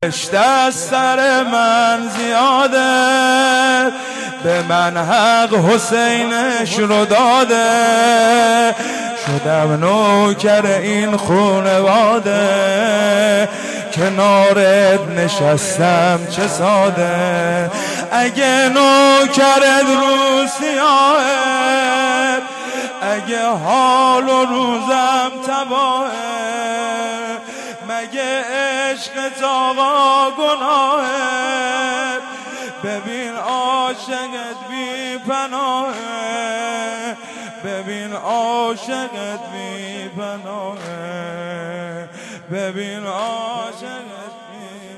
رشته از سر من زیاده، به من حق حسینش رو داده، شدم نوکر این خونواده، کنارت نشستم چه ساده. اگه نوکرت رو سیاهه، اگه حال و روزم تباهه، مگه عشق آقا گناهه؟ ببین عاشقت بی پناهه، ببین عاشقت بی پناهه، ببین عاشقت بی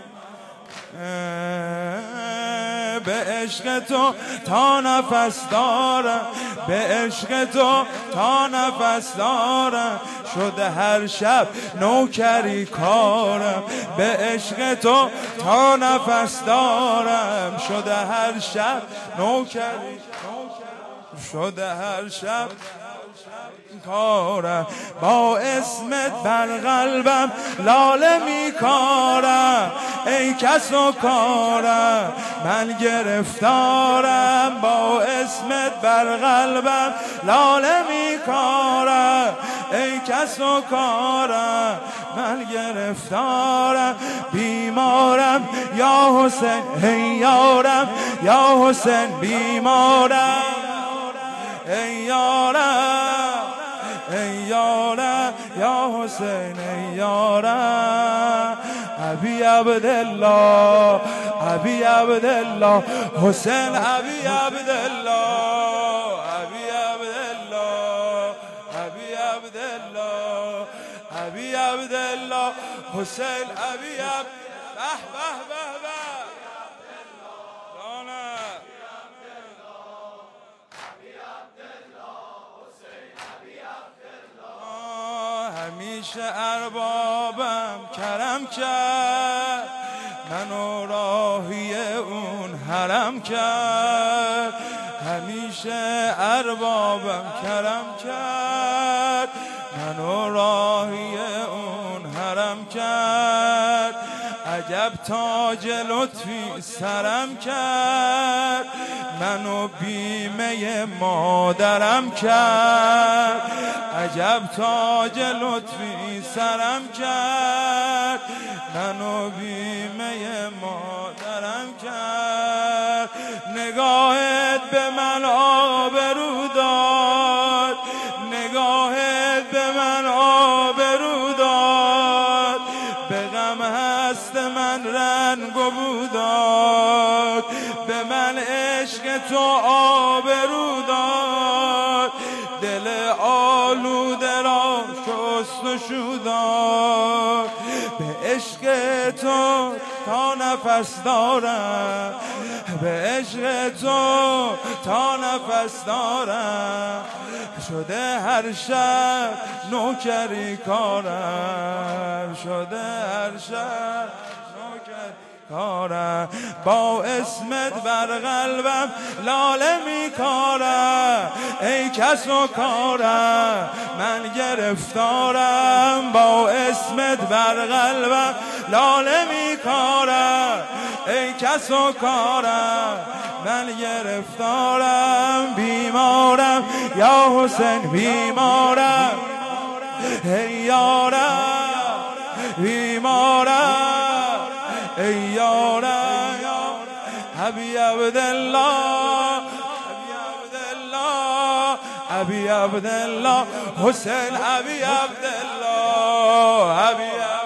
به عشق تو تا نفس دارم، به عشق تو تا نفس دارم، شده هر شب نوکری کارم، به عشق تو تا نفس دارم، شده هر شب نوکری، شده هر شب کارم، با اسمت بر قلبم لاله میکارم، ای کس و کارم من گرفتارم، با اسمت بر قلبم لاله میکارم، ای کس و کارم من گرفتارم، بیمارم یا حسین ای یارم، یا حسین بیمارم ای یارم، ای یارم یا حسین ای یارم، ابی عبدالله، ابی عبدالله حسین، ابی عبدالله، ابی عبدالله، ابی عبدالله، ابی عبدالله حسین، ابی عبدالله. به به به به همیشه اربابم کرم کرد، منو راهی اون حرم کرد، همیشه اربابم کرم کرد، منو راهی اون حرم کرد، عجب تاج لطفی سرم کرد، منو بیمه مادرم کرد، عجب تاج لطفی سرم کرد، منو بیمه مادرم کرد، نگاهت به من آبرو داد، نگاهت به من آبرو داد، به غم هست من رنگ و بو داد، به من عشق تو آبرو داد، دل آلوده را شست و شو داد، به عشق تو تا نفس دارم، به عشق تو تا نفس دارم، شده هر شب نوکری کارم، شده هر شب نوکری کارم، با اسمت بر قلبم لاله میکارم، ای کس و کارم من گرفتارم، با اسمت بر قلبم لاله میکارم، ای کس و کارم من گرفتارم، بیمارم یا حسین بیمارم ای یارم، بیمارم ای یارم، ابی عبدالله، ابی عبدالله حسین، ابی عبدالله، ابی عبدالله.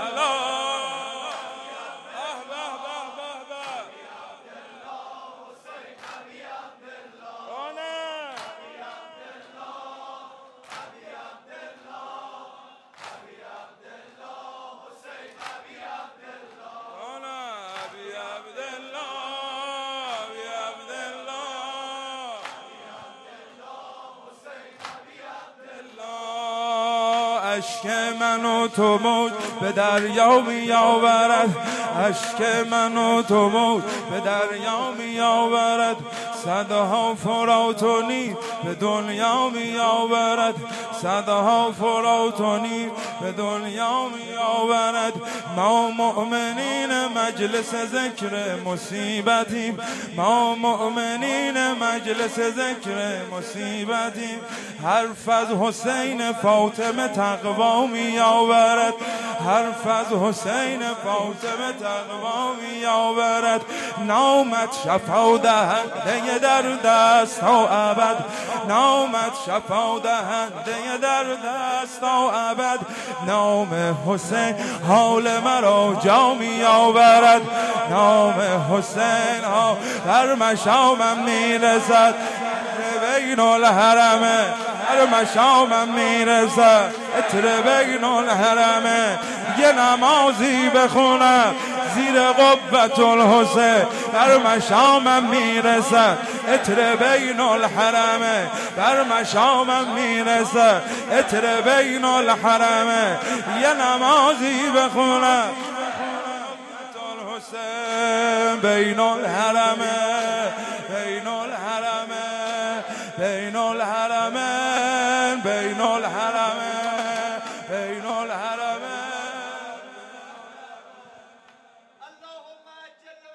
اشک من و تو موج به دریا می آورد، اشک من و تو موج به دریا می آورد، صدها فراتونی به دنیا می آورد، صدها فراتونی به دنیا می آورد. ما مؤمنین مجلس ذکر مصیبتیم، ما مؤمنین مجلس ذکر مصیبتیم. حرف از حسین فاطمه تقوا می آورد، حرف از حسین فاطمه تقوا می آورد. نامت شفا دهنده در دست تا ابد، نامت شفا دهنده در دست تا ابد. نام حسین حال مرا جا می آورد، نام حسین ها در مشامم می رسد. بین الحرمه در مشامم می رسد، اتر بین الحرمه یه نمازی بخونم زیر قبة الحسین در مشامم می رسد. اتر بین الحرمه در مشامم می رسد، اتر بین الحرمه یه نمازی بخونم الحسین بین الحرمه بین الحرمه بین الحرمین بین الحرمین